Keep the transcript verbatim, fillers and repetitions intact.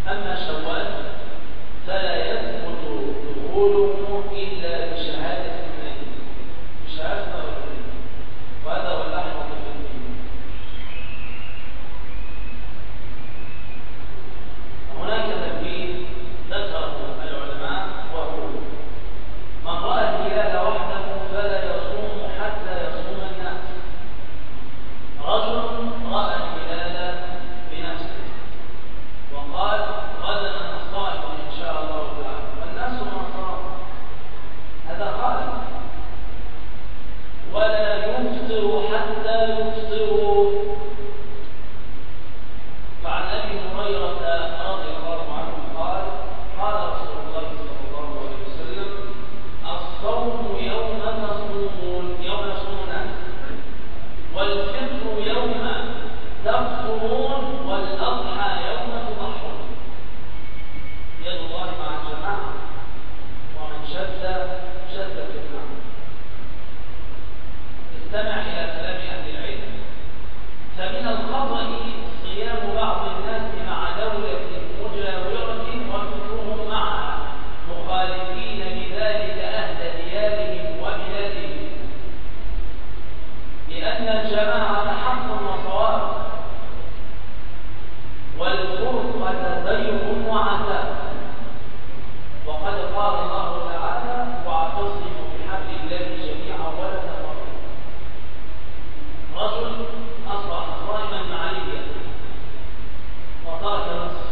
أما شوال فلا يثبت دخوله إلا بشهادة اثنين، بشهادة رجلين، وهذا هو الأحوط في الدين. هناك تنبيه ذكره العلماء وهو من رأى الهلال وحده فلا يصوم حتى يصوم الناس. رجل رأى الهلال بنفسه وقال غدا أنا صائم إن شاء الله تعالى، والناس ما صاموا، هذا خالف. ولا يفطر حتى يفطروا. فعن أبي هريرة رضي الله عنه قال قال رسول الله صلى الله عليه وسلم الصوم يوم تصومون، يوم يصوم الناس، والفطر يوم تفطرون، والأضحى يوم تضحون. يد الله مع الجماعة، ومن شد شد في النار. استمع إلى كلام أهل العلم. فمن الخطأ صيام بعض الناس مع دولة مجاورة وفطرهم معها، مخالفين بذلك أهل ديارهم وبلادهم، لأن الجماعة حق وصواب، والفرقة ضيق وعذاب. وقد قال الله تعالى واعتصموا بحبل الله جميعا ولا تفرقوا. رجل أصبح صائما مع ليبيا وترك نصف